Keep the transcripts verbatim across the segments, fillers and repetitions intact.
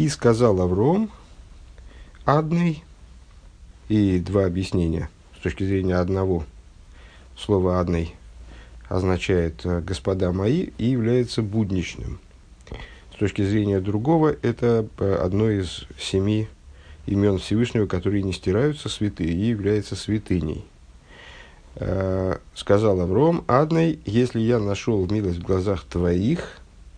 И сказал Авром, адный, и два объяснения с точки зрения одного. Слово «адный» означает «господа мои» и является будничным. С точки зрения другого, это одно из семи имен Всевышнего, которые не стираются, святые, и является святыней. Сказал Авром, адный, если я нашел милость в глазах твоих,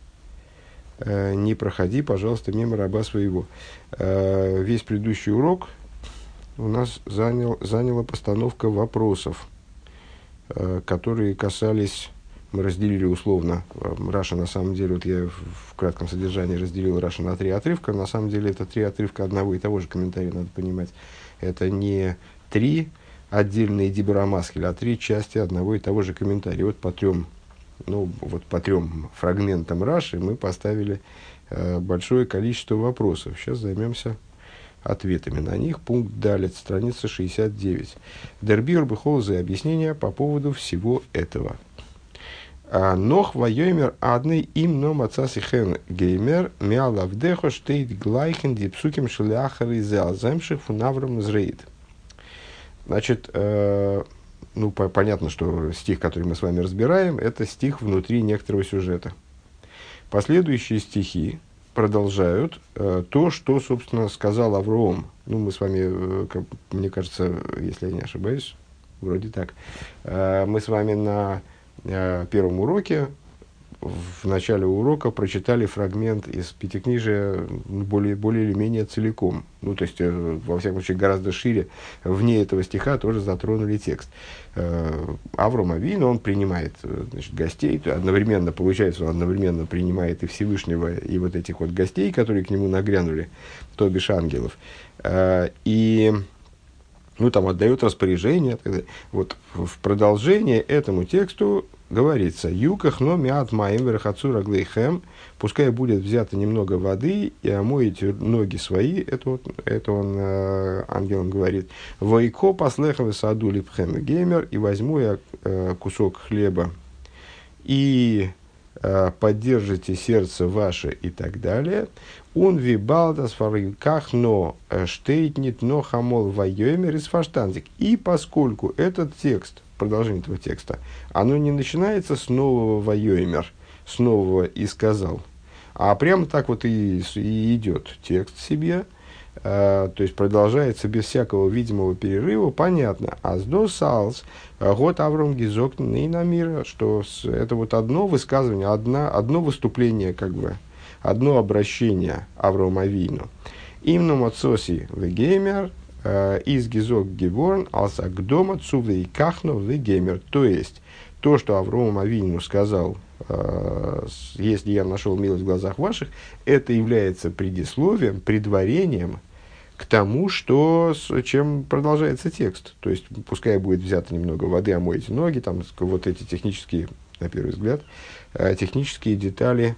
не проходи, пожалуйста, мимо раба своего. Весь предыдущий урок у нас занял, заняла постановка вопросов, которые касались, мы разделили условно, Раша на самом деле, вот я в кратком содержании разделил Раша на три отрывка, на самом деле это три отрывка одного и того же комментария, надо понимать. Это не три отдельные дибура маскель, а три части одного и того же комментария. Вот по трем, ну, вот по трем фрагментам Раши мы поставили э, большое количество вопросов. Сейчас займемся ответами на них. Пункт далит, страница шестьдесят девять. Дербир бехолзы, объяснение по поводу всего этого. Нох вайомер адный им но мацасихен геймер миалавдехо штейт глайхен дипсуким шляхар из алземших фунавром зрейд. Значит, э, ну, по- понятно, что стих, который мы с вами разбираем, это стих внутри некоторого сюжета. Последующие стихи продолжают э, то, что, собственно, сказал Авром. Ну, мы с вами, э, как, мне кажется, если я не ошибаюсь, вроде так, э, мы с вами на э, первом уроке, в начале урока прочитали фрагмент из Пятикнижия более, более или менее целиком. Ну, то есть, э, во всяком случае, гораздо шире, вне этого стиха тоже затронули текст. Э, Авром Авину, он принимает, значит, гостей, одновременно, получается, он одновременно принимает и Всевышнего, и вот этих вот гостей, которые к нему нагрянули, то бишь ангелов. Э, и... ну, там отдает распоряжение. Вот в продолжение этому тексту говорится: «Юках но миат маим верхацура глейхэм», пускай будет взято немного воды и омоете ноги свои, это, вот, это он э, ангелам говорит, «Войко послехавы саду липхэм геймер», и возьму я э, кусок хлеба и э, поддержите сердце ваше и так далее. Он вибалдас фариках но штейтнит но хамол вайомер из фаштанзик. И поскольку этот текст, продолжение этого текста, оно не начинается с нового вайомер, с нового и сказал, а прямо так вот и, и идет текст себе, э, то есть продолжается без всякого видимого перерыва, понятно. Аздо салс год Авром гизок нейнамира, что с, это вот одно высказывание, одна, одно выступление, как бы, одно обращение Аврома Авину. Имну мацоси вегеймер из гизок геворн алсагдома цувей кахно вегеймер. То есть, то, что Авром Авину сказал, если я нашел милость в глазах ваших, это является предисловием, предварением к тому, что, чем продолжается текст. То есть, пускай будет взято немного воды, омойте ноги, там вот эти технические, на первый взгляд, технические детали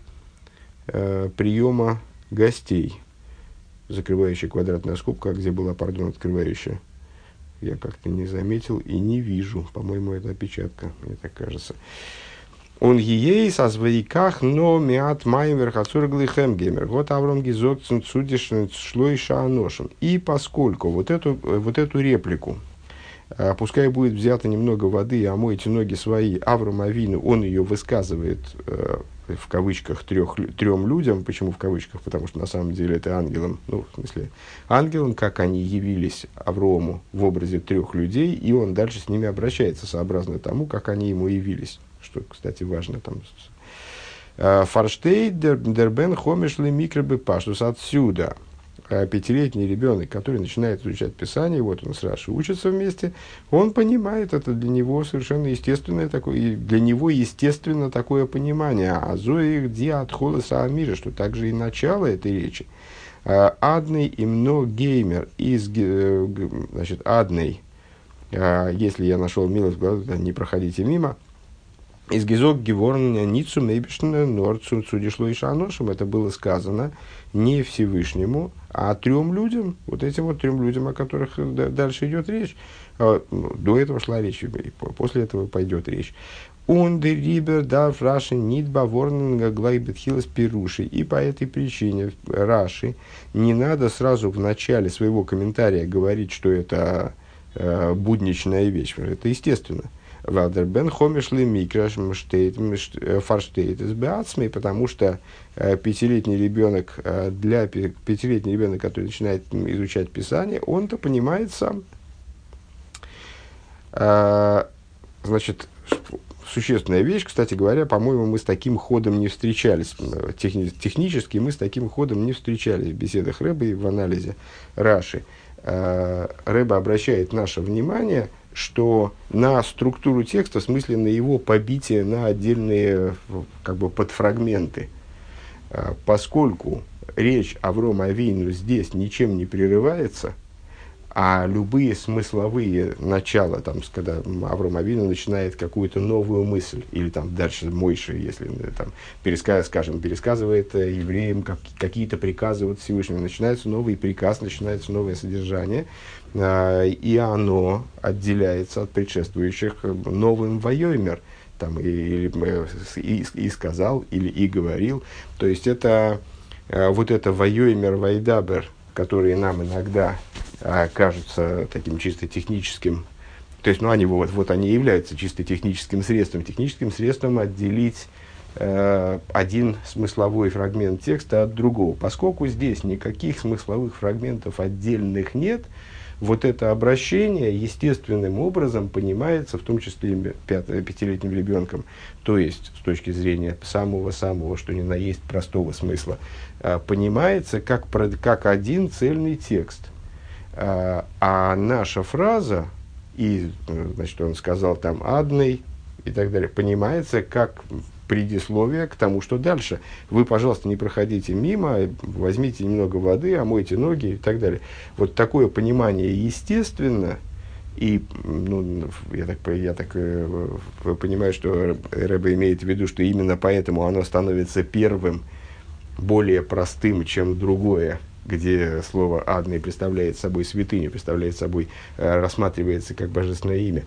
приема гостей, закрывающая квадратная скобка, где была, пардон, открывающая. Я как-то не заметил и не вижу. По-моему, это опечатка, мне так кажется. Он ей со свояках, но миат маем верхацур глихем геймер. Вот Авром гизок цудиш шло и шааношем. И поскольку вот эту, вот эту реплику, пускай будет взято немного воды и омойте ноги свои, Авром Авину, он ее высказывает в кавычках трех, трем людям. Почему в кавычках? Потому что на самом деле это ангелам, ну, в смысле, ангелам, как они явились Аврому в образе трех людей, и он дальше с ними обращается сообразно тому, как они ему явились. Что, кстати, важно там. Фарштейт дербен хомешли микробы паштус. Отсюда пятилетний ребенок, который начинает изучать Писание, вот он с Рашей учится вместе, он понимает, это для него совершенно естественное такое, и для него естественно такое понимание. А зоих диатхола саамира, что также и начало этой речи. Адный имно геймер из, значит, адный, если я нашел милость, не проходите мимо. Из гизок геворн ницу мейбишн норцу цудишло и шаношем. Это было сказано не Всевышнему, а трем людям, вот этим вот трем людям, о которых дальше идет речь. До этого шла речь, и после этого пойдет речь. Und der Рибер darf Раши nicht beворnen gleich бетхилас пируши. И по этой причине Раши не надо сразу в начале своего комментария говорить, что это э, будничная вещь. Это естественно. Вадер бен хомишли микраш фарштейт из беацми, потому что э, пятилетний ребенок, э, для пятилетний ребенок, который начинает изучать Писание, он-то понимает сам. Э, значит, существенная вещь, кстати говоря, по-моему, мы с таким ходом не встречались. Техни- технически мы с таким ходом не встречались в беседах Рэбе и в анализе Раши. Э, Рэбе обращает наше внимание, что на структуру текста, в смысле на его побитие на отдельные как бы подфрагменты. Э, поскольку речь Аврома Авину здесь ничем не прерывается, а любые смысловые начала, там, когда Авром Авину начинает какую-то новую мысль, или там дальше Мойша, если там, пересказ, скажем, пересказывает евреям как, какие-то приказы от Всевышнего, начинается новый приказ, начинается новое содержание, э, и оно отделяется от предшествующих новым вайомер, там, и, и, и сказал, или и говорил. То есть это э, вот это вайомер, вайдабер, которые нам иногда а, кажутся таким чисто техническим, то есть, ну, они вот, вот они являются чисто техническим средством, техническим средством отделить э, один смысловой фрагмент текста от другого. Поскольку здесь никаких смысловых фрагментов отдельных нет, вот это обращение естественным образом понимается, в том числе пято- пятилетним ребенком, то есть с точки зрения самого-самого, что ни на есть простого смысла, э, понимается как, про, как один цельный текст. Э, а наша фраза, и, значит, он сказал там «адный» и так далее, понимается как предисловие к тому, что дальше. Вы, пожалуйста, не проходите мимо, возьмите немного воды, омойте ноги и так далее. Вот такое понимание естественно, и ну, я так, я так э, понимаю, что Рэбе имеет в виду, что именно поэтому оно становится первым, более простым, чем другое, где слово «адный» представляет собой святыню, представляет собой, э, рассматривается как божественное имя.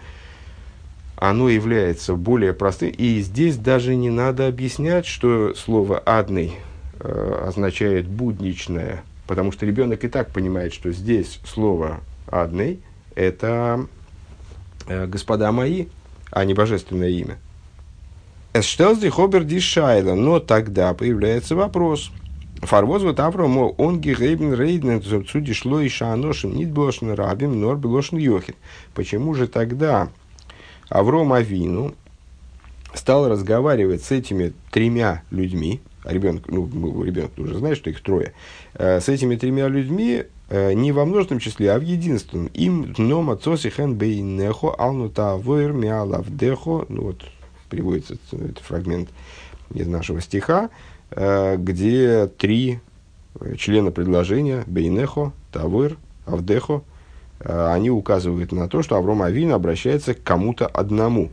Оно является более простым, и здесь даже не надо объяснять, что слово «адный» э, означает «будничное», потому что ребенок и так понимает, что здесь слово «адный» – это э, «господа мои», а не божественное имя. «Эсштелзи хобер ди шайла», но тогда появляется вопрос. «Фарвоз вот Авраам, он герейбен рейден зубцуди шло и шааношим нит блошен рабим, нор блошен йохин». Почему же тогда Авром Авину стал разговаривать с этими тремя людьми, а ребенок, ну, ребенок уже знает, что их трое, э, с этими тремя людьми э, не во множественном числе, а в единственном. Им дном отцоси хэн бейнехо алнута войр миалавдехо, ну вот приводится этот фрагмент из нашего стиха, э, где три члена предложения бейнехо, тавойр, авдехо, они указывают на то, что Авром Авину обращается к кому-то одному.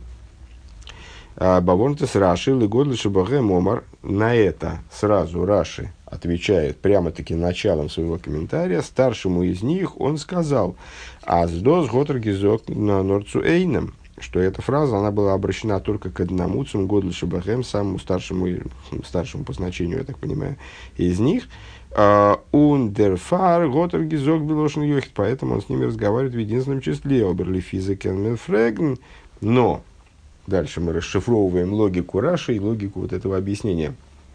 Баворнтес Раши легодлы шабаге момар. На это сразу Раши отвечает прямо-таки началом своего комментария. Старшему из них он сказал: «Аздос готр гизок на норцу эйнем», что эта фраза она была обращена только к одному, цум годлы шабахем, самому старшему, старшему по значению, я так понимаю, из них. Ундерфар готер гизок белошен йохит, поэтому он с ними разговаривает в единственном числе. Оберли физикен менфрегн. Но дальше мы расшифровываем логику Раши и логику вот этого объяснения.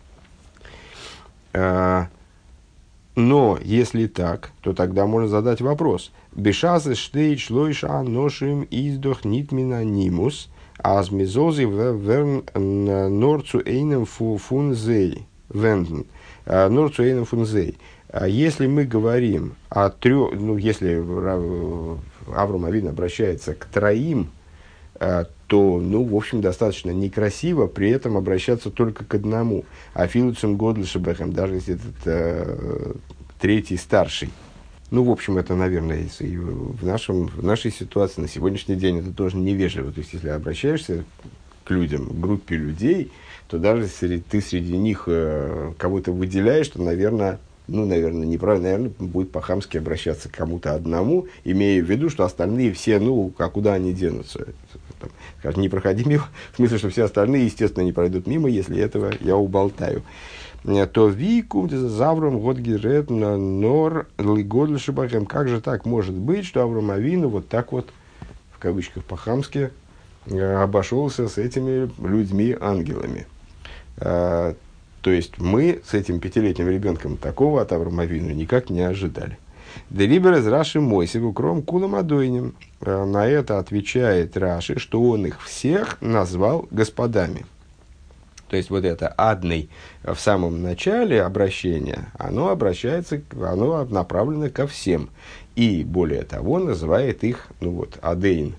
Но если так, то тогда можно задать вопрос. Бешазы штейт шлойша ношим издох нитмина нимус азмизози верн норцу эйнем фунзей венден. Норцу эйнем фунзей. Если мы говорим о трех, ну, если Авром Авину обращается к троим, то, ну, в общем, достаточно некрасиво при этом обращаться только к одному. А филуцем годль шебехем, даже если этот э, третий старший. Ну, в общем, это, наверное, и в, нашем, в нашей ситуации на сегодняшний день это тоже невежливо. То есть, если обращаешься к людям, к группе людей, то даже если ты среди них э, кого-то выделяешь, то, наверное, ну, наверное, неправильно, наверное, будет по-хамски обращаться к кому-то одному, имея в виду, что остальные все, ну, а куда они денутся? там, скажет, не проходи мимо, в смысле, что все остальные, естественно, не пройдут мимо, если этого я уболтаю. То викум завром год герет нор лигодль шибахем. Как же так может быть, что Авраам Авину вот так вот, в кавычках по-хамски, обошелся с этими людьми-ангелами? То есть мы с этим пятилетним ребенком такого от Авраама Авину никак не ожидали. Делибер из Раши Мойсеву кром кулам адойнем. На это отвечает Раши, что он их всех назвал господами. То есть вот это адный в самом начале обращения, оно обращается, оно направлено ко всем. И более того, называет их, ну вот, адейн,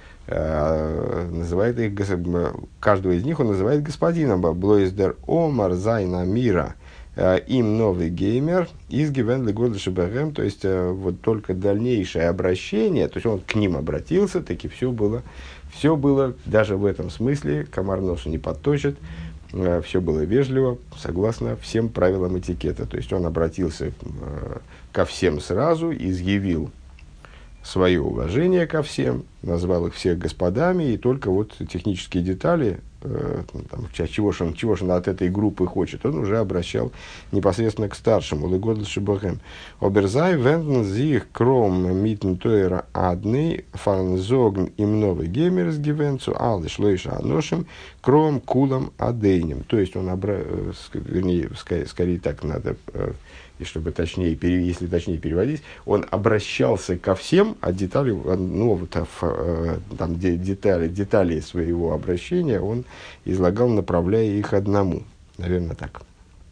э, называет их, каждого из них он называет господином. Блойздер омар зайна мира им новый геймер из гивен легода шибахем. То есть э, вот только дальнейшее обращение, то есть он к ним обратился, таки все было, все было даже в этом смысле, комар носу не подточит. Все было вежливо, согласно всем правилам этикета. То есть он обратился э, ко всем сразу, изъявил свое уважение ко всем, назвал их всех господами, и только вот технические детали, э, там, чего же он, чего же он от этой группы хочет, он уже обращал непосредственно к старшему. Легодль шибахем. Оберзай венден зих кром митн тойра адный фанзогн им новый геймерс гивенцу алды шлейша аношим кром кулам адейнем. То есть он, обра... вернее, скорее, скорее так надо, и чтобы точнее, если точнее переводить, он обращался ко всем, а детали, ну, вот, там, детали, детали своего обращения он излагал, направляя их одному. Наверное, так.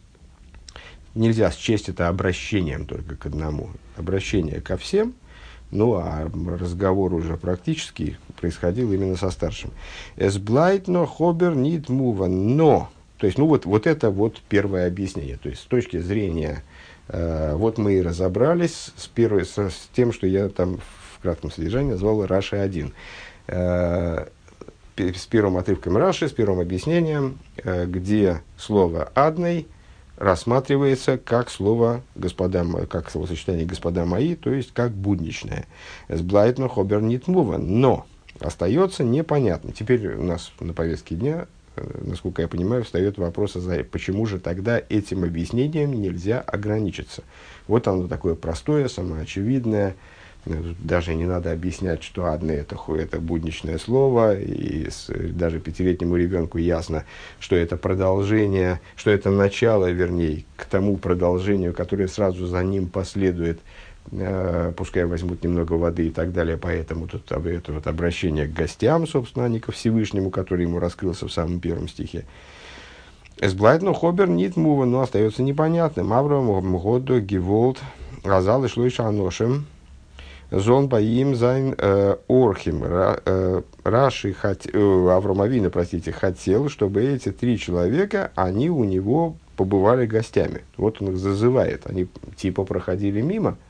Нельзя счесть это обращением только к одному. Обращение ко всем, ну, а разговор уже практически происходил именно со старшим. «Эсблайтно хобер нит мува». Но, то есть, ну, вот, вот это вот первое объяснение. То есть, с точки зрения... Вот мы и разобрались с, первой, с, с тем, что я там в кратком содержании назвал Раши один. С первым отрывком Раши, с первым объяснением, где слово «адный» рассматривается как слово «господа», как словосочетание «господа мои», то есть как будничное. «Сблайтно хобер нит мува». Но остается непонятно. Теперь у нас на повестке дня, насколько я понимаю, встает вопрос, почему же тогда этим объяснением нельзя ограничиться. Вот оно такое простое, самоочевидное. Даже не надо объяснять, что «адный» это, это будничное слово, и с, даже пятилетнему ребенку ясно, что это продолжение, что это начало, вернее, к тому продолжению, которое сразу за ним последует, э, пускай возьмут немного воды и так далее. Поэтому тут это вот обращение к гостям, собственно, а не ко Всевышнему, который ему раскрылся в самом первом стихе. «Эсблайтно хобер нит мува», но остается непонятным. «Авраам годо гиволт газал и шлойша аношем». Зон боим зайн орхим. Раши, Авраам Авину, простите, хотел, чтобы эти три человека, они у него побывали гостями. Вот он их зазывает. Они типа проходили мимо.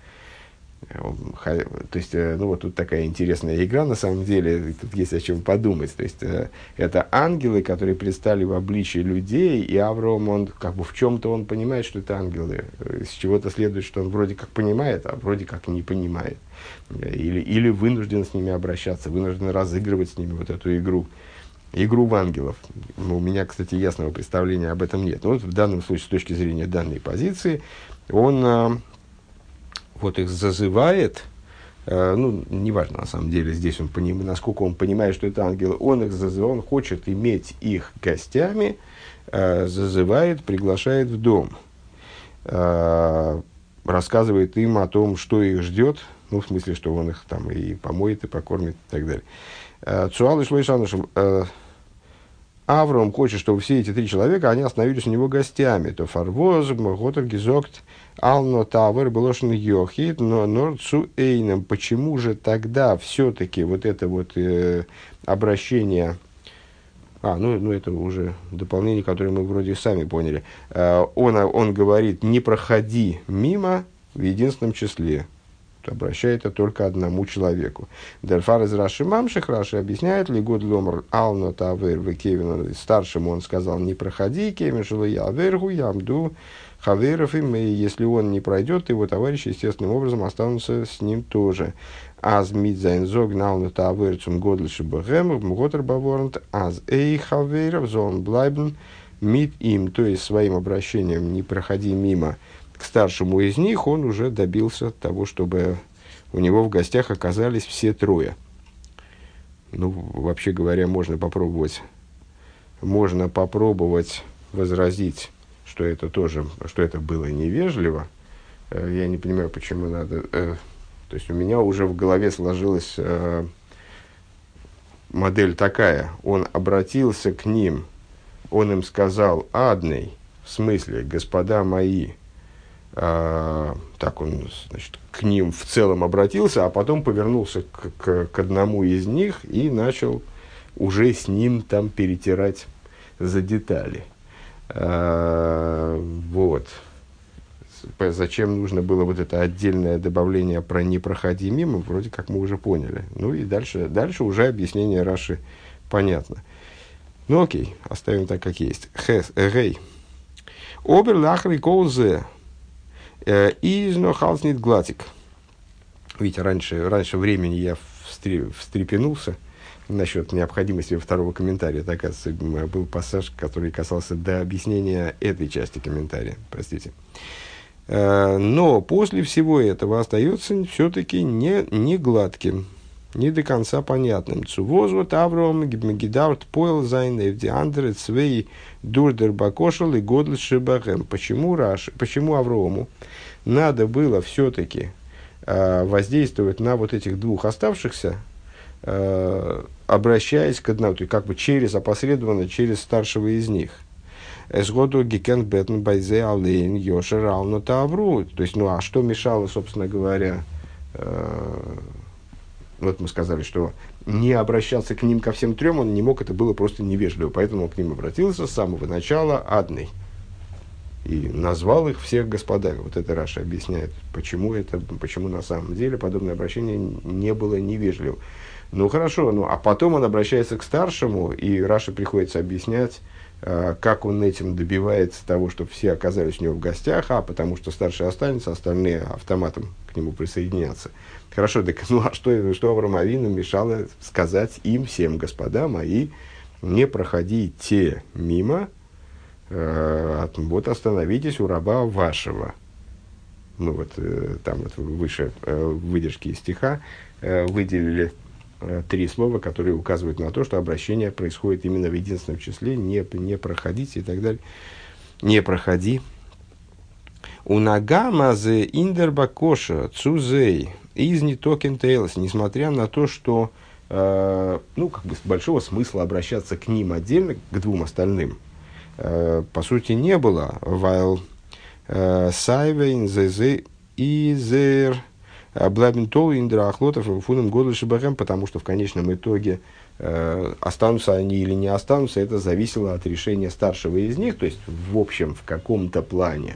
То есть, ну вот тут такая интересная игра, на самом деле, тут есть о чем подумать. То есть, это ангелы, которые предстали в обличии людей, и Авраам, он как бы в чем-то он понимает, что это ангелы. Из чего-то следует, что он вроде как понимает, а вроде как не понимает. Или, или вынужден с ними обращаться, вынужден разыгрывать с ними вот эту игру. Игру в ангелов. У меня, кстати, ясного представления об этом нет. Но вот в данном случае, с точки зрения данной позиции, он... вот их зазывает, э, ну, неважно, на самом деле, здесь он поним, насколько он понимает, что это ангелы, он их зазывает, он хочет иметь их гостями, э, зазывает, приглашает в дом, э, рассказывает им о том, что их ждет, ну, в смысле, что он их там и помоет, и покормит, и так далее. Цуал и Шлойшанушем, Авраам хочет, чтобы все эти три человека, они остановились у него гостями. То фарвоз, готер, гизокт, ално тавер, белошен йохит, но норцу эйном. Почему же тогда все-таки вот это вот э, обращение, а, ну, ну это уже дополнение, которое мы вроде сами поняли, э, он, он говорит, не проходи мимо в единственном числе. Обращает это только одному человеку. Дельфар из Раши Мамших, Раши объясняет, Лигуд Ломар Ална Тавер в Кевину, старшему он сказал, не проходи, Кевин Шилу я вергу, ямду хаверов им, и если он не пройдет, то его товарищи естественным образом останутся с ним тоже. Аз мидзайн зог налну таверцум годлиши бэгэм, мготер баворнт, аз эй хаверов зон блайбен мид им, то есть своим обращением «не проходи мимо» к старшему из них, он уже добился того, чтобы у него в гостях оказались все трое. Ну, вообще говоря, можно попробовать, можно попробовать возразить, что это тоже, что это было невежливо. Я не понимаю, почему надо... То есть у меня уже в голове сложилась модель такая. Он обратился к ним, он им сказал «адный», в смысле «господа мои». А, так он, значит, к ним в целом обратился, а потом повернулся к, к, к одному из них и начал уже с ним там перетирать за детали. А, вот. Зачем нужно было вот это отдельное добавление про «не проходи мимо», вроде как мы уже поняли. Ну и дальше, дальше уже объяснение Раши понятно. Ну окей, оставим так, как есть. Хэс, эгей. Обер лахри коузе. И халснит глатик. Видите, раньше, раньше времени я встрепенулся насчет необходимости второго комментария. Так, оказывается, был пассаж, который касался до объяснения этой части комментария. Простите. Но после всего этого остается все-таки не, не гладким, не до конца понятным. Цувозвот Авром гидавт пойл зайн эвди андре цвей дурдер бакошел и годл шибахэм. Почему Раш, почему Аврому надо было все-таки э, воздействовать на вот этих двух оставшихся, э, обращаясь к одному, то есть как бы через, опосредованно через старшего из них. Эсгоду гикен бетн байзе алейн йошер алну тавру. То есть, ну а что мешало, собственно говоря, э, вот мы сказали, что не обращался к ним ко всем трем, он не мог, это было просто невежливо, поэтому он к ним обратился с самого начала адный. И назвал их всех господами. Вот это Раша объясняет, почему, это, почему на самом деле подобное обращение не было невежливым. Ну хорошо, ну, а потом он обращается к старшему, и Раше приходится объяснять, э, как он этим добивается того, чтобы все оказались у него в гостях, а потому что старший останется, остальные автоматом к нему присоединятся. Хорошо, так ну а что, что Авраам Авину мешало сказать им всем, господа мои, не проходите мимо, э, от, вот остановитесь у раба вашего. Мы вот э, там вот выше э, выдержки из стиха э, выделили э, три слова, которые указывают на то, что обращение происходит именно в единственном числе, не, не проходите и так далее. Не проходи. У нагамазе индербакоша цузей из нетокен тейлс, несмотря на то, что э, ну, как бы большого смысла обращаться к ним отдельно, к двум остальным, э, по сути, не было. While сайвейн зезе изер блабентол индрахлотов фуном годлыши бэхэм, потому что в конечном итоге э, останутся они или не останутся, это зависело от решения старшего из них, то есть в общем, в каком-то плане.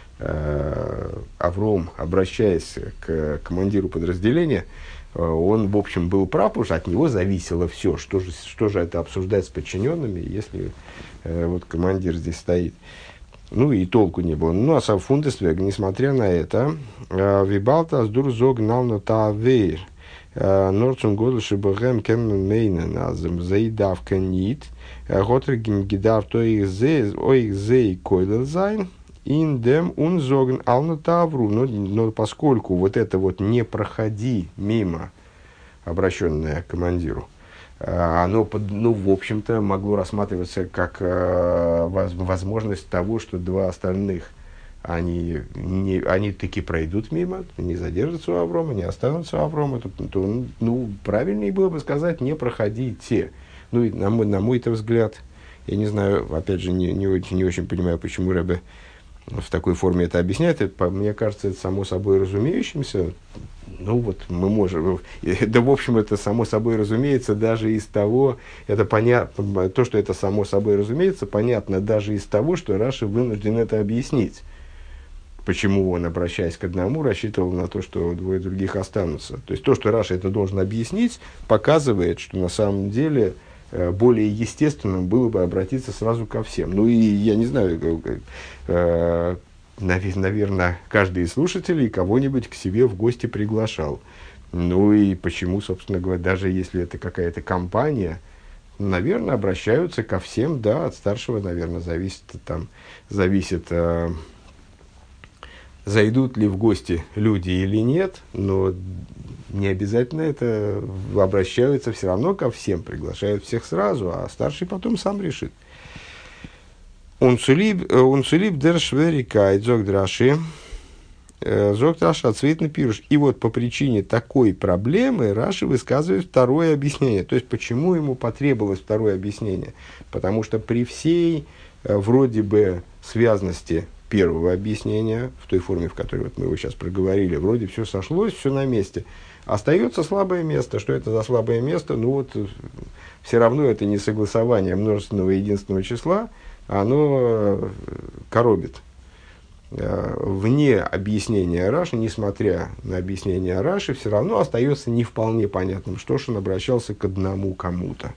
Авром, обращаясь к командиру подразделения, он, в общем, был прав, потому что от него зависело все, что же, что же это обсуждать с подчиненными, если э, вот командир здесь стоит. Ну и толку не было. Ну а сам фундествег, несмотря на это, вибалта аздур зог нална таавейр, норцум годлши бэгэм кэмэн мейнэн азэм заидавка нит, готрэгим гидав то их зэй койлэл зайн, индем унзогн ална тавру. Но поскольку вот это вот «не проходи мимо», обращенное к командиру, оно, ну, в общем-то, могло рассматриваться как э, возможность того, что два остальных, они, не, они таки пройдут мимо, не задержатся у Аврома, не останутся у Аврома, то, то, ну, правильнее было бы сказать «не проходи те». Ну, и на мой, на мой-то взгляд, я не знаю, опять же, не, не, очень, не очень понимаю, почему Ребе в такой форме это объясняет. Это, мне кажется, это само собой разумеющимся. Ну вот мы можем, да в общем это само собой разумеется даже из того, это понятно, то, что это само собой разумеется, понятно даже из того, что Раши вынужден это объяснить. Почему он, обращаясь к одному, рассчитывал на то, что двое других останутся. То есть то, что Раши это должен объяснить, показывает, что на самом деле более естественным было бы обратиться сразу ко всем. Ну и я не знаю, наверное, каждый из слушателей кого-нибудь к себе в гости приглашал. Ну и почему, собственно говоря, даже если это какая-то компания, наверное, обращаются ко всем, да, от старшего, наверное, зависит, там, зависит, э, зайдут ли в гости люди или нет, но не обязательно это, обращаются все равно ко всем, приглашают всех сразу, а старший потом сам решит. Он цулиб дер шверикайт зог драши, зог драши отцветный пируш. И вот по причине такой проблемы Раши высказывает второе объяснение. То есть, почему ему потребовалось второе объяснение? Потому что при всей вроде бы связности первого объяснения, в той форме, в которой вот мы его сейчас проговорили, вроде все сошлось, все на месте. Остается слабое место. Что это за слабое место? Ну вот, все равно это не согласование множественного и единственного числа, оно коробит. Вне объяснения Раши, несмотря на объяснение Раши, все равно остается не вполне понятным, что ж он обращался к одному кому-то.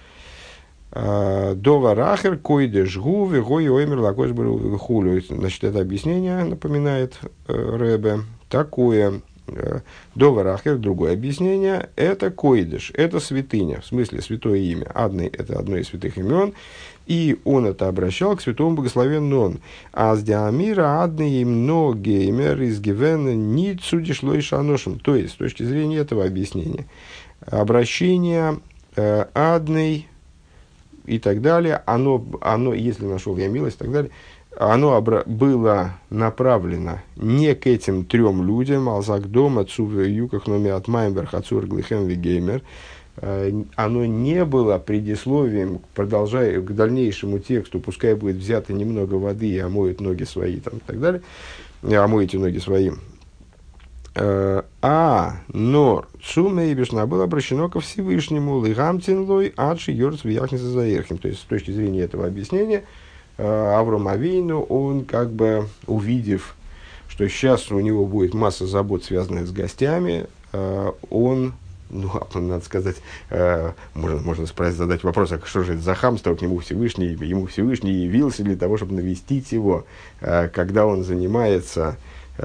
Дова рахер койде жгу вегой оймер лакош хулю. Значит, это объяснение напоминает Ребе такое. Дова рахер, другое объяснение, это койдеш, это святыня, в смысле святое имя. Адный, это одно из святых имен, и он это обращал к святому благословенному он. А с диамира адный им геймер из гивен не цудишло и шаношем. То есть, с точки зрения этого объяснения, обращение э, адный и так далее, оно, оно, если нашел я милость и так далее, оно обра- было направлено не к этим трем людям, Алзагдом, Отцу Юках, Номиат Маймберг, Отцу Рглихем Вигеймер. Оно не было предисловием, продолжая к дальнейшему тексту, пускай будет взято немного воды и омоют ноги свои, там, и так далее, омоете ноги своим. А, но Цумейбишна было обращено ко Всевышнему, Лигамтинлой, Адши Йорц Вияхниса Заерхим. То есть, с точки зрения этого объяснения, Авром Авейну, он как бы увидев, что сейчас у него будет масса забот, связанных с гостями, он, ну, надо сказать, можно, можно спросить, задать вопрос, а что же это за хамство к нему Всевышний, ему Всевышний явился для того, чтобы навестить его, когда он занимается,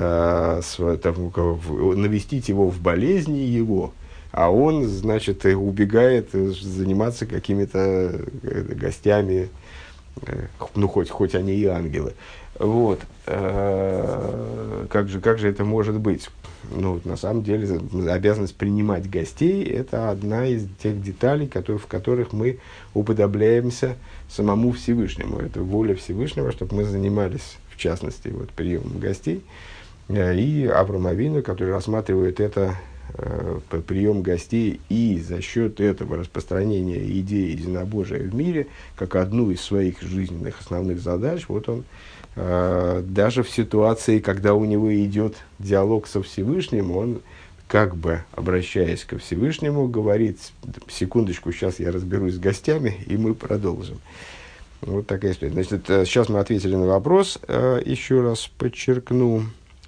навестить его в болезни его, а он, значит, убегает заниматься какими-то гостями, ну, хоть, хоть они и ангелы. Вот. Как же, как же это может быть? Ну, на самом деле, обязанность принимать гостей – это одна из тех деталей, которые, в которых мы уподобляемся самому Всевышнему. Это воля Всевышнего, чтобы мы занимались, в частности, вот, приемом гостей. И Авраам Авину, который рассматривает это, прием гостей, и за счет этого распространения идеи единобожия в мире, как одну из своих жизненных основных задач, вот он даже в ситуации, когда у него идет диалог со Всевышним, он, как бы обращаясь ко Всевышнему, говорит: секундочку, сейчас я разберусь с гостями, и мы продолжим. Вот такая история. Значит, сейчас мы ответили на вопрос, еще раз подчеркну,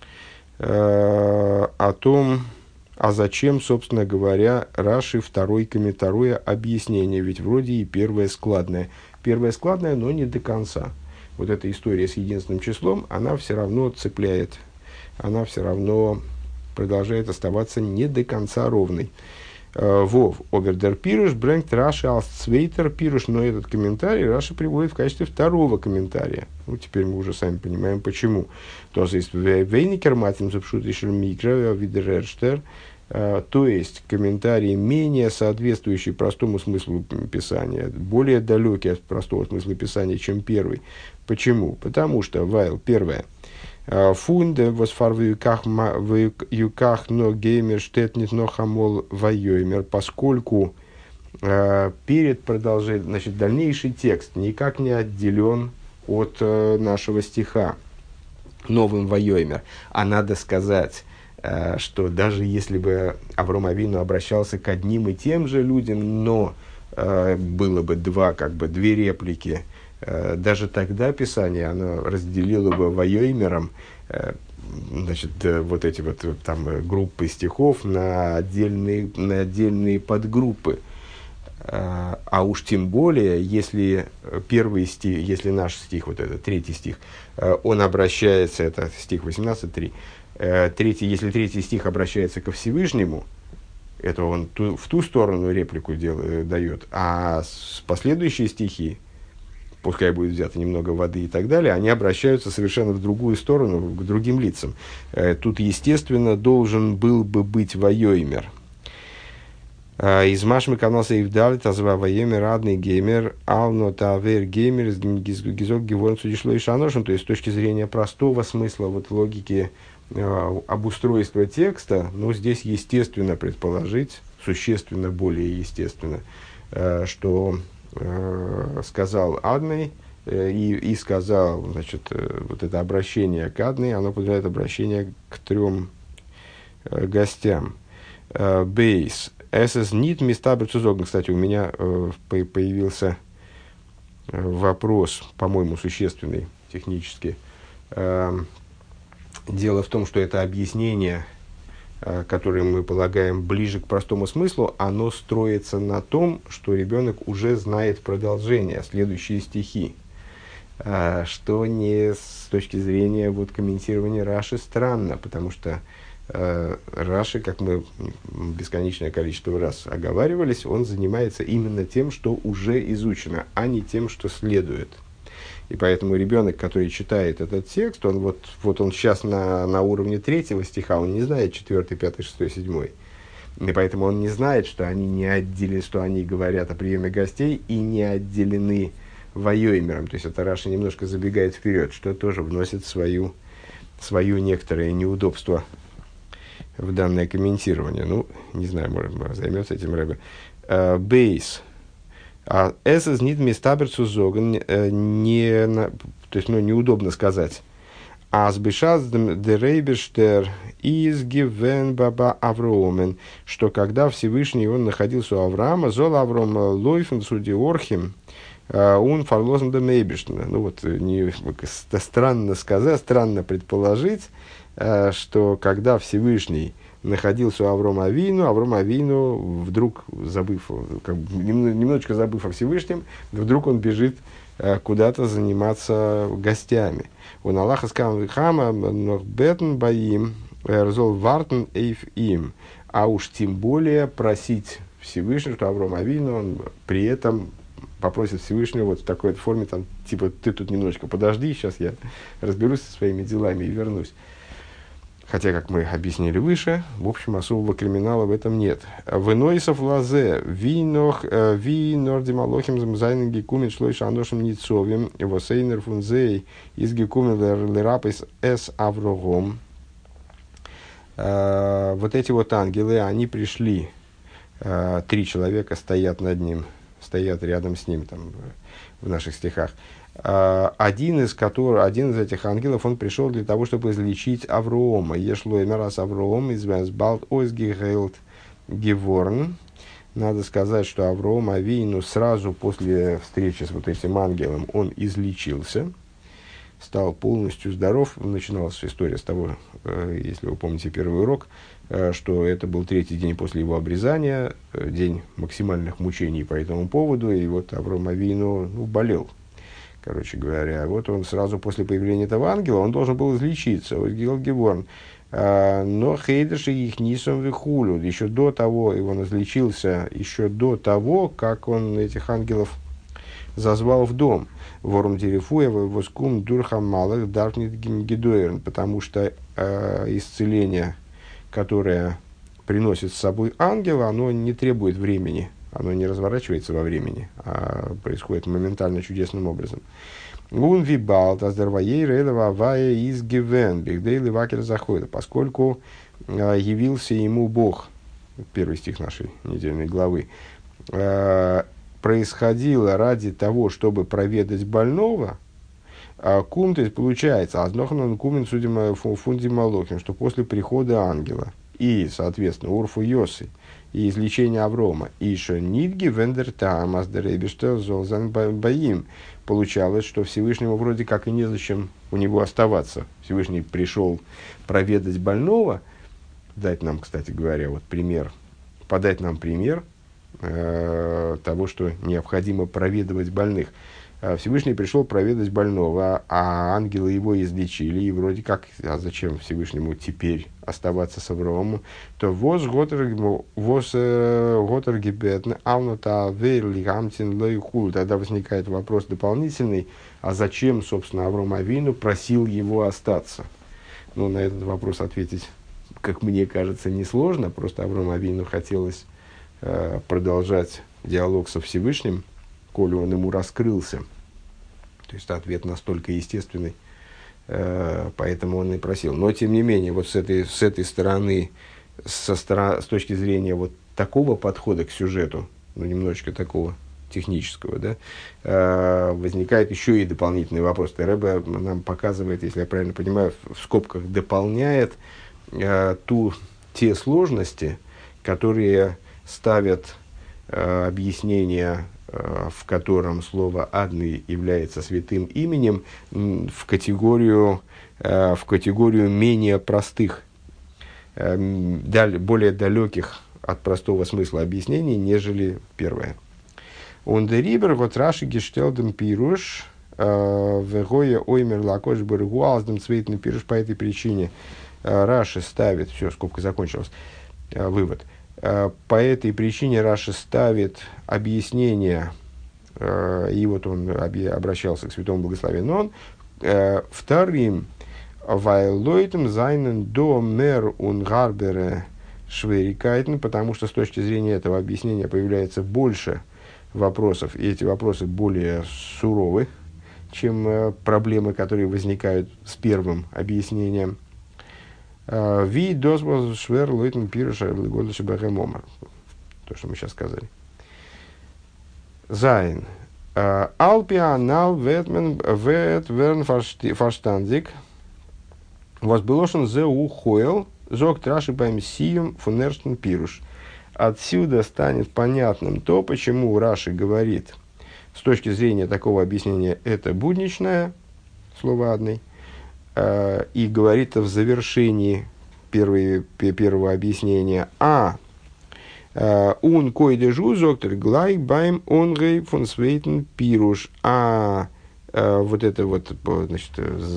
о том, а зачем, собственно говоря, Раши второй комментарий объяснение, ведь вроде и первое складное. Первое складное, но не до конца. Вот эта история с единственным числом, она все равно цепляет, она все равно продолжает оставаться не до конца ровной. Вов, обердер пируш, брэнкт Раши алсцвейтер пируш, но этот комментарий Раши приводит в качестве второго комментария. Ну, теперь мы уже сами понимаем, почему. То есть, вейникер матим запшутишер микро видерерштер, то есть, комментарий менее соответствующий простому смыслу Писания, более далекий от простого смысла Писания, чем первый. Почему? Потому что, вайл, первое, фунде восфар в юках но геймер штетнит но хамол вайоймер, поскольку э, перед продолжением, значит, дальнейший текст никак не отделен от э, нашего стиха новым вайоймер. А надо сказать, э, что даже если бы Авром Авину обращался к одним и тем же людям, но э, было бы два, как бы, две реплики, даже тогда Писание оно разделило бы вайоймером, значит, вот эти вот там группы стихов на отдельные, на отдельные подгруппы. А, а уж тем более, если первый стих, если наш стих, вот этот третий стих, он обращается, это стих восемнадцать три, третий, если третий стих обращается ко Всевышнему, это он ту, в ту сторону реплику дел, дает, а с последующие стихи, пускай будет взято немного воды и так далее, они обращаются совершенно в другую сторону, к другим лицам. Тут, естественно, должен был бы быть воеймер. Из Машмы канался и вдали тазва воеймер адный геймер ално тавер геймер гизок геворн судишло и шаношин. То есть, с точки зрения простого смысла, вот логики э, обустройства текста, ну, здесь естественно предположить, существенно более естественно, э, что э, сказал Адный, э, и, и сказал, значит, э, вот это обращение к Адной, оно подразумевает обращение к трем э, гостям. Бейс. Эсэс нит места бецузогн. Кстати, у меня э, появился вопрос, по-моему, существенный технически. Э, дело в том, что это объяснение, э, которое мы полагаем ближе к простому смыслу, оно строится на том, что ребенок уже знает продолжение, следующие стихи. Э, что не с точки зрения вот, комментирования Раши странно, потому что Раши, как мы бесконечное количество раз оговаривались, он занимается именно тем, что уже изучено, а не тем, что следует. И поэтому ребенок, который читает этот текст, он вот, вот он сейчас на, на уровне третьего стиха, он не знает четвертый, пятый, шестой, седьмой. И поэтому он не знает, что они не отделены, что они говорят о приеме гостей и не отделены воеймером. То есть это Раши немножко забегает вперед, что тоже вносит свою, свое некоторое неудобство в данное комментирование. Ну, не знаю, может, займется этим Рэбе. Бейс. А эсэс нит мистаберцу зоган, не, то есть, ну, неудобно сказать. Аз бешаз де рейбештер из гивен баба Авромен, что когда Всевышний он находился у Авраама, зол Авром лойфен суди орхим, он фарлозен де мейбештна. Ну, вот, не, странно сказать, странно предположить, что когда Всевышний находился у Аврома Авину, Авром Авину, вдруг забыв, как бы, немножечко забыв о Всевышнем, вдруг он бежит куда-то заниматься гостями. Он Аллаха скам хама бетн боим рзол вартен эйф им. А уж тем более просить Всевышнего, что Авром Авину, он при этом попросит Всевышнего вот в такой форме, там, типа, ты тут немножечко подожди, сейчас я разберусь со своими делами и вернусь. Хотя, как мы объяснили выше, в общем, особого криминала в этом нет. В Нойсов лазе, винох, винор демалохим замзайнен гекумен шлой шандошим ницовим, его сейнер фунзей из гекумен лерапис эс аврогом. Вот эти вот ангелы, они пришли, три человека стоят над ним, стоят рядом с ним, там, в наших стихах. Один из, которых, один из этих ангелов, он пришел для того, чтобы излечить Авроома. Ешло имя раз Авроом, из Балт Ойсгигейлд Геворн. Надо сказать, что Авроом Авину сразу после встречи с вот этим ангелом он излечился, стал полностью здоров. Начиналась история с того, если вы помните первый урок, что это был третий день после его обрезания, день максимальных мучений по этому поводу, и вот Авроом Авину, ну, болел. Короче говоря, вот он сразу после появления этого ангела, он должен был излечиться. Но хейдерши их нисом вихулю. Еще до того, и он излечился, еще до того, как он этих ангелов зазвал в дом. Ворум дерефуя воскум дурхам малых дарфнит гидуэрн. Потому что э, исцеление, которое приносит с собой ангел, оно не требует времени. Оно не разворачивается во времени, а происходит моментально чудесным образом. Он вибал, таздерваей рейдова авая из гивен, бигдейли вакер захода, поскольку э, явился ему Бог, первый стих нашей недельной главы, э, происходило ради того, чтобы проведать больного, э, кум, то есть получается, азнохнан кумен судим фундималохим, что после прихода ангела и, соответственно, урфу йосы, и излечение Аврома, и еще нидги вендер там аздеребиштел золзан баим. Получалось, что Всевышнему вроде как и незачем у него оставаться. Всевышний пришел проведать больного, дать нам, кстати говоря, вот пример, подать нам пример, э, того, что необходимо проведывать больных. Всевышний пришел проведать больного, а ангелы его излечили, и вроде как, а зачем Всевышнему теперь оставаться с Авраамом, то воз готергебетн алнута вейрли гамтин лейхул. Тогда возникает вопрос дополнительный, а зачем, собственно, Авраам Авину просил его остаться? Ну, на этот вопрос ответить, как мне кажется, несложно, просто Аврааму Авину хотелось э, продолжать диалог со Всевышним, коли он ему раскрылся. То есть ответ настолько естественный, э, поэтому он и просил. Но, тем не менее, вот с этой, с этой стороны, со стора- с точки зрения вот такого подхода к сюжету, ну, немножечко такого технического, да, э, возникает еще и дополнительный вопрос. Ребе нам показывает, если я правильно понимаю, в, в скобках дополняет э, ту, те сложности, которые ставят э, объяснение, в котором слово «адный» является святым именем, в категорию, в категорию менее простых, более далеких от простого смысла объяснений, нежели первое. «Он де рибер вот раши гештелдем пируш вегоя оймер лакош бергуалздем цвейтный пируш». По этой причине Раши ставит, все, скобка закончилась, вывод. По этой причине Раши ставит объяснение, и вот он обращался к святому благословенному, вторым «Вайлойтем зайнен до мер ун гарбере шверикайтен», потому что с точки зрения этого объяснения появляется больше вопросов, и эти вопросы более суровы, чем проблемы, которые возникают с первым объяснением. Ви дозвол швер лойтен пируша лигодыша бахемомар. То, что мы сейчас сказали. Зайн. Алпианал ветмен вет верн фарштандик. Возбелошен зе ухоел зог траши бэм сием фунерштен пируш. Отсюда станет понятным то, почему Раши говорит, с точки зрения такого объяснения, это будничное, слово «адный», и говорит в завершении первой, первого объяснения «А ун койде жузоктер глай байм онгей фон свейтен пируш». А вот это вот, значит,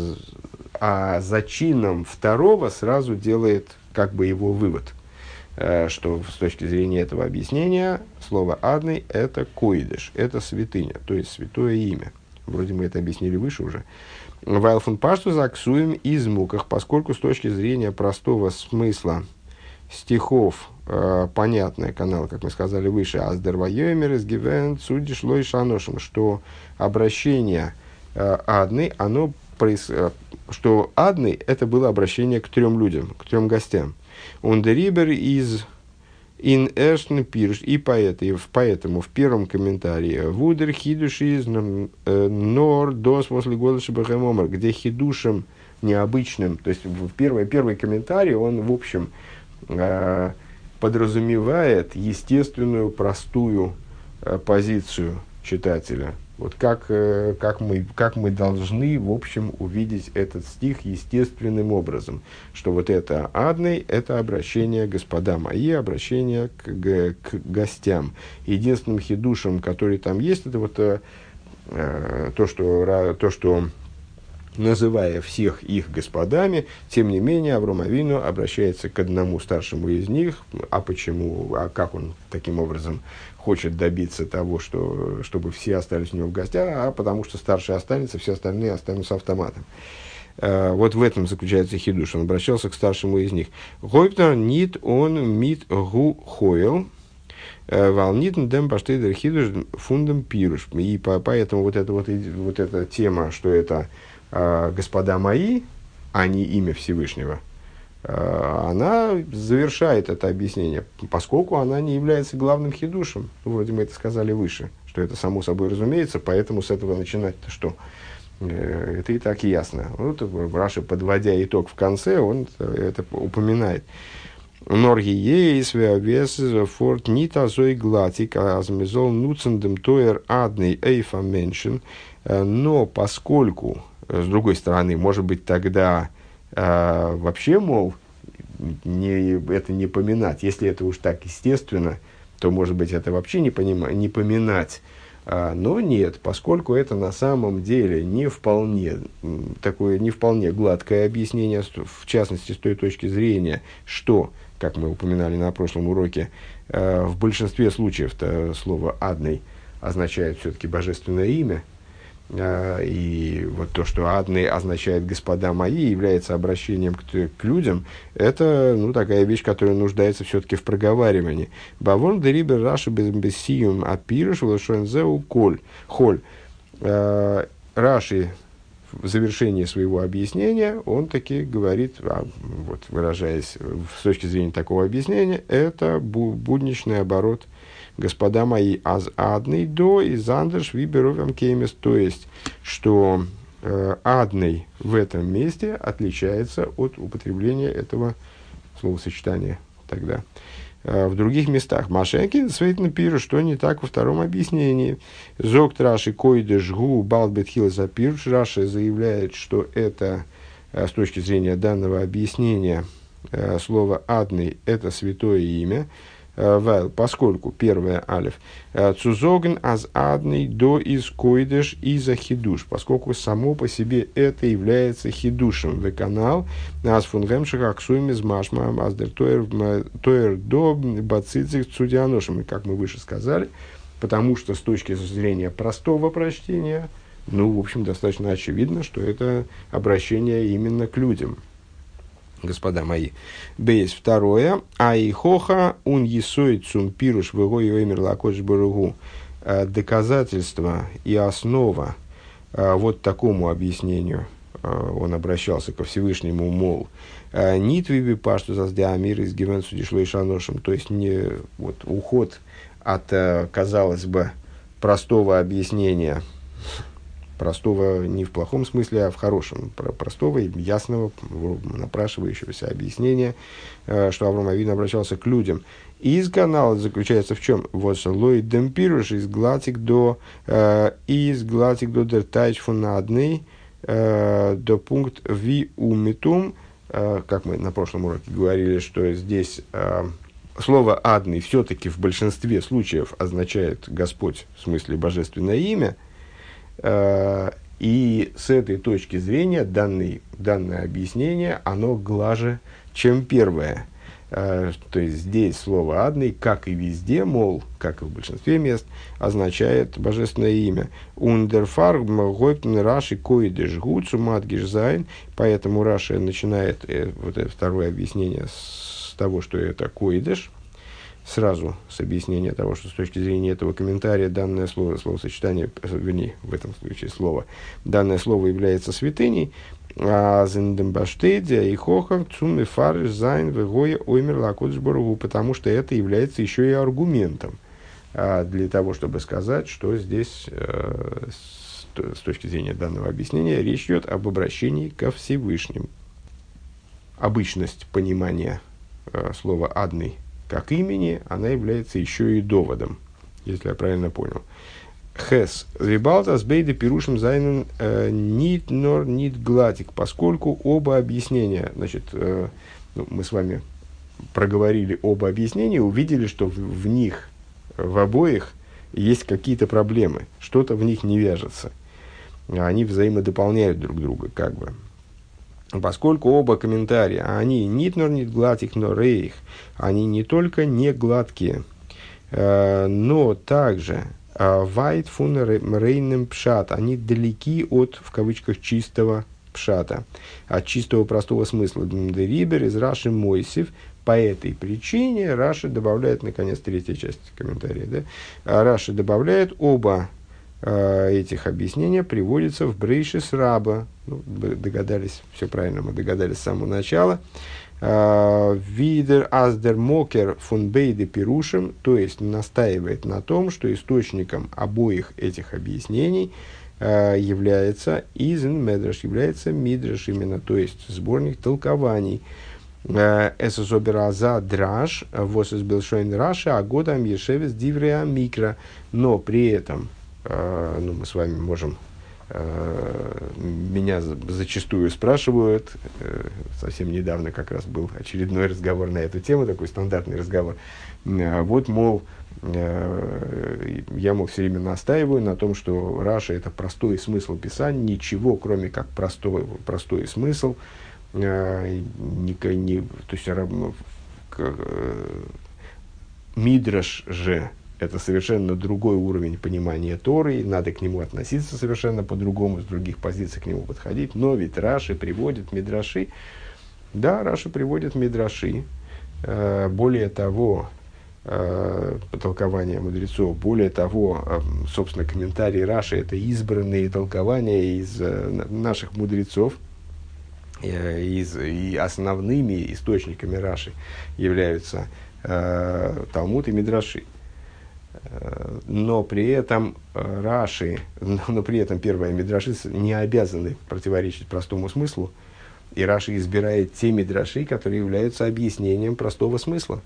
а зачином второго сразу делает как бы его вывод, что с точки зрения этого объяснения слово «адный» — это койдеш, это святыня, то есть святое имя. Вроде мы это объяснили выше уже. Вайлфун пашту заксуем из муках, поскольку с точки зрения простого смысла стихов, э, понятный канал, как мы сказали выше, аздервайомер из гивен судиш лой шаношим, что обращение э, адный, оно проис... что адный — это было обращение к трем людям, к трем гостям. Ундерибер из ин эшн пирш, и поэтому, поэтому в первом комментарии вудер хидуш из нор дос после голоша бахемомер, где хидушем необычным, то есть в первый, первый комментарий, он в общем э, подразумевает естественную простую э, позицию читателя. Вот как, э, как, мы, как мы должны, в общем, увидеть этот стих естественным образом, что вот это «адный» — это обращение «господа мои», обращение к, к, к гостям. Единственным хидушем, который там есть, это вот э, то, что, то, что, называя всех их господами, тем не менее Авраам Авину обращается к одному старшему из них. А почему, а как он таким образом хочет добиться того, что, чтобы все остались у него в гостях, а потому что старший останется, все остальные останутся автоматом. Uh, вот в этом заключается хидуш. Он обращался к старшему из них. Гойптер нит он мит гу хойл, волнитн дем паштейдер хидуш фундам пируш. И по, поэтому вот эта вот, вот эта тема, что это uh, господа мои, а не имя Всевышнего, она завершает это объяснение, поскольку она не является главным хидушем. Вроде мы это сказали выше, что это само собой разумеется, поэтому с этого начинать-то что? Это и так ясно. Вот Раши, подводя итог в конце, он это упоминает. Норги ейс вес форт нита зой глатик азмизол нуцендем тоер адный эйфа меншин. Но поскольку, с другой стороны, может быть тогда Uh, вообще, мол, не, это не поминать. Если это уж так естественно, то, может быть, это вообще не, понима, не поминать. А, но нет, поскольку это на самом деле не вполне, такое не вполне гладкое объяснение, в частности, с той точки зрения, что, как мы упоминали на прошлом уроке, э, в большинстве случаев слово «адный» означает все-таки божественное имя. И вот то, что «адный» означает «господа мои», является обращением к, к людям, это ну, такая вещь, которая нуждается все-таки в проговаривании. «Бавон дерибер раши безбесиум апирыш волшонзеу коль холь». Раши в завершении своего объяснения, он таки говорит, а, вот, выражаясь с точки зрения такого объяснения, это будничный оборот «господа мои, аз адный до и зандерш виберовем кеймес», то есть, что э, адный в этом месте отличается от употребления этого словосочетания тогда. Э, в других местах Машенки Свейтна пиру, что не так во втором объяснении. Зокт Раши койдеш гу балбетхил запирш. Раши заявляет, что это э, с точки зрения данного объяснения э, слово адный это святое имя. Weil, поскольку, первое, алиф, цузоген аз адный до из койдеш и за хидуш, поскольку само по себе это является хидушем. В канал аз фунгемших аксуем из машма аздер тоер до бацицик цудианошем. И как мы выше сказали, потому что с точки зрения простого прочтения, ну, в общем, достаточно очевидно, что это обращение именно к людям. Господа мои. Бейс второе. Аихоха ун есой цум пируш вего и оймер лакодж баругу. Доказательство и основа вот такому объяснению. Он обращался ко Всевышнему, мол, нитвиби пашту заздеамир из гивен судишлой шаношем. То есть не вот уход от, казалось бы, простого объяснения, простого не в плохом смысле, а в хорошем, простого и ясного, напрашивающегося объяснения, что Авраам Авину обращался к людям. Из канала заключается в чем? Вот лой демпируш из глатик до из глатик до дертайч фунадный до пункт ви умитум, как мы на прошлом уроке говорили, что здесь слово «адный» все-таки в большинстве случаев означает «Господь», в смысле «божественное имя». И с этой точки зрения данный, данное объяснение, оно глаже, чем первое. То есть здесь слово «адный», как и везде, мол, как и в большинстве мест, означает божественное имя. «Ундерфар гойптен раши коидеш гуцу матгиш зайн». Поэтому Раши начинает вот это второе объяснение с того, что это коидеш. Сразу с объяснения того, что с точки зрения этого комментария данное слово, словосочетание, вернее, в этом случае слово, данное слово является святыней, а зендембаштедия и хохов цуми фариш зайн вегоя оймер лакодж баругу, потому что это является еще и аргументом а, для того, чтобы сказать, что здесь э, с, с точки зрения данного объяснения речь идет об обращении ко Всевышнему. Обычность понимания э, слова «адный» как имени, она является еще и доводом, если я правильно понял. Хес. Вибалтас бейда пирушим зайнен нит нор нит глатик, поскольку оба объяснения, значит, э, ну, мы с вами проговорили оба объяснения, увидели, что в, в них, в обоих есть какие-то проблемы, что-то в них не вяжется. Они взаимодополняют друг друга, как бы. Поскольку оба комментария, они нит нор нит глатик нор рейх, они не только не гладкие, э, но также вайт фун рейным пшат, они далеки от, в кавычках, чистого пшата, от чистого простого смысла. Дерибер из Раши Мойсев. По этой причине Раши добавляет, наконец, третья часть комментария, да? Раши добавляет оба этих объяснения приводится в Брейшис Раба. Ну, догадались, все правильно, мы догадались с самого начала. Видер аздер мокер фун бейде пирушем, то есть настаивает на том, что источником обоих этих объяснений является изен медраш, является мидраш именно, то есть сборник толкований. Эсозобераза драш, восес белшойн раша, а годам ешевес дивреа микро. Но при этом, ну, мы с вами можем Меня зачастую спрашивают, совсем недавно как раз был очередной разговор на эту тему, такой стандартный разговор. Вот, мол, я, мол, все время настаиваю на том, что Раши – это простой смысл писания, ничего, кроме как простой, простой смысл. Не, не, то есть, Мидраш же – это совершенно другой уровень понимания Торы, надо к нему относиться совершенно по-другому, с других позиций к нему подходить. Но ведь Раши приводит мидраши. Да, Раши приводит мидраши. Более того, по толкованию мудрецов, более того, собственно, комментарии Раши – это избранные толкования из наших мудрецов. Из, и основными источниками Раши являются Талмуд и Мидраши. Но при этом Раши, но при этом первые Мидраши не обязаны противоречить простому смыслу, и Раши избирает те Мидраши, которые являются объяснением простого смысла.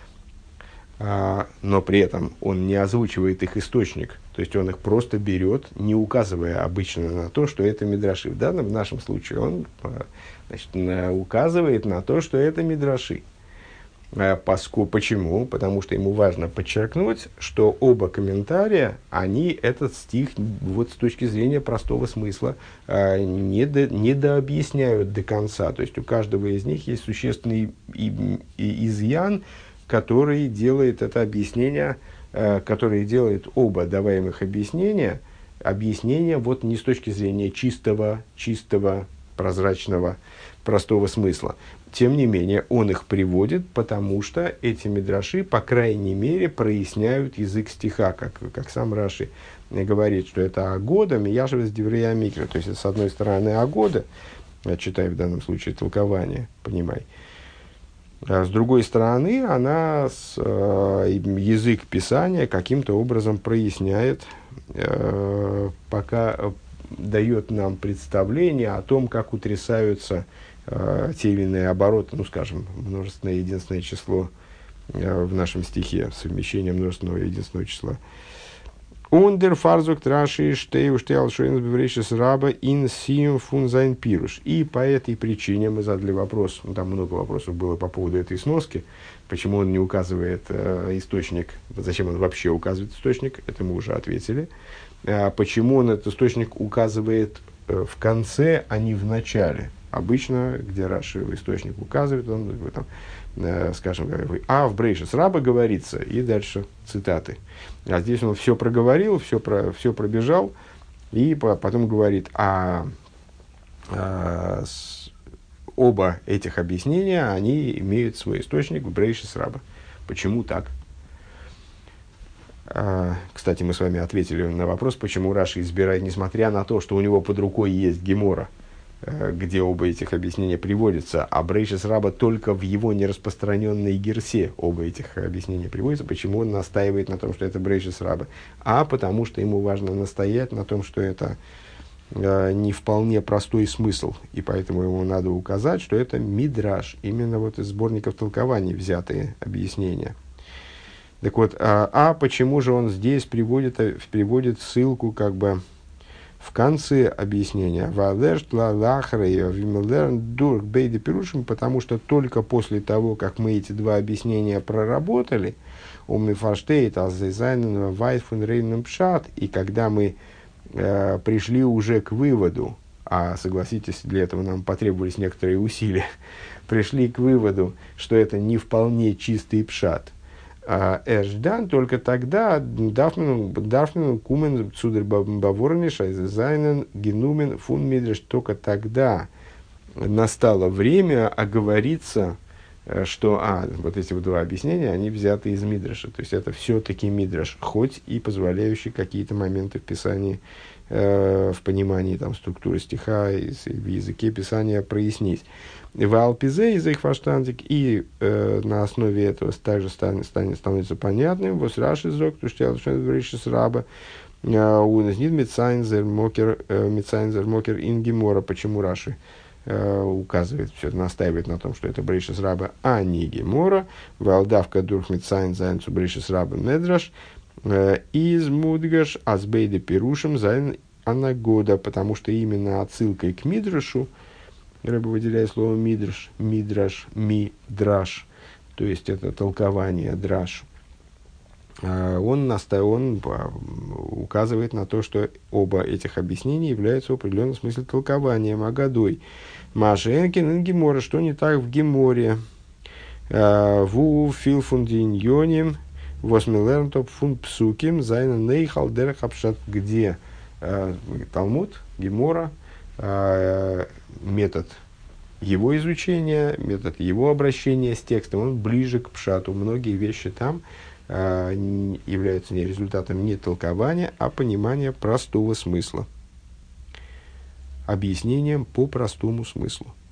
Но при этом он не озвучивает их источник, то есть он их просто берет, не указывая обычно на то, что это Мидраши. В данном, в нашем случае он, значит, указывает на то, что это Мидраши. Поскольку, почему? Потому что ему важно подчеркнуть, что оба комментария, они этот стих вот с точки зрения простого смысла не, до, не дообъясняют до конца. То есть у каждого из них есть существенный и, и изъян, который делает это объяснение, который делает оба даваемых объяснения, объяснения вот не с точки зрения чистого, чистого, прозрачного, простого смысла. Тем не менее, он их приводит, потому что эти мидраши, по крайней мере, проясняют язык стиха, как, как сам Раши говорит, что это агода, мияшева с деврея микро. То есть, с одной стороны, агода, я читаю в данном случае толкование, понимай. А с другой стороны, она с, э, язык писания каким-то образом проясняет, э, пока э, дает нам представление о том, как утрясаются э, те или иные обороты, ну, скажем, множественное единственное число э, в нашем стихе, совмещение множественного и единственного числа. Ундер фарзук траши штею штеал шоинс беврейшис раба ин сием фун зайн пируш. И по этой причине мы задали вопрос, ну, там много вопросов было по поводу этой сноски, почему он не указывает э, источник, зачем он вообще указывает источник, это мы уже ответили. А почему он этот источник указывает э, в конце, а не в начале? Обычно, где Раши источник указывает, он там, э, скажем, а в Брейшис раба говорится, и дальше цитаты. А здесь он все проговорил, все, про, все пробежал, и по, потом говорит, а, а с, оба этих объяснения, они имеют свой источник в Брейшис раба. Почему так? А, кстати, мы с вами ответили на вопрос, почему Раши избирает, несмотря на то, что у него под рукой есть Гемора, где оба этих объяснения приводятся, а Брейшис раба только в его нераспространенной герсе оба этих объяснения приводятся. Почему он настаивает на том, что это Брейшис раба? А потому что ему важно настоять на том, что это э, не вполне простой смысл, и поэтому ему надо указать, что это мидраш, именно вот из сборников толкований взятые объяснения. Так вот, а, а почему же он здесь приводит, приводит ссылку как бы в конце объяснения, потому что только после того, как мы эти два объяснения проработали, и когда мы э, пришли уже к выводу, а согласитесь, для этого нам потребовались некоторые усилия, пришли к выводу, что это не вполне чистый пшат, Эшдан, только тогда Дарфмен Кумен Цудер Баворни Шайзайнен Генумен Фун Мидреш, только тогда настало время оговориться, что а, вот эти вот два объяснения, они взяты из Мидреша. То есть это все-таки Мидреш, хоть и позволяющий какие-то моменты в Писании, э, в понимании там, структуры стиха, и, в языке Писания прояснить. В Алпизе из их фаштандик, и э, на основе этого также станет, станет, становится понятным, вот Раши зок, то что Раши раба, у нас нет Митсайнзер Мокер, Митсайнзер Мокер Ингемора, почему Раши э, указывает, все настаивает на том, что это Брейшис раба, а не Гемора, Валдавка дурх Митсайнзайн цу Брейшис раба Медраш, из Мудгаш Азбейда Пирушем Зайн анагода, потому что именно отсылкой к мидрашу, Рэбе выделяет слово мидраш, мидраш, мидраш, то есть это толкование, драш, он, наста... он указывает на то, что оба этих объяснения являются в определенном смысле толкованием агадой. Маша Энкин и Гемора, что не так в Геморе? Ву фил фундиньоним восьмилернтоп фун псуким зайна нейхал дерех апшат, где Талмуд, Гемора, метод его изучения, метод его обращения с текстом, он ближе к пшату. Многие вещи там являются не результатом не толкования, а понимания простого смысла. Объяснением по простому смыслу.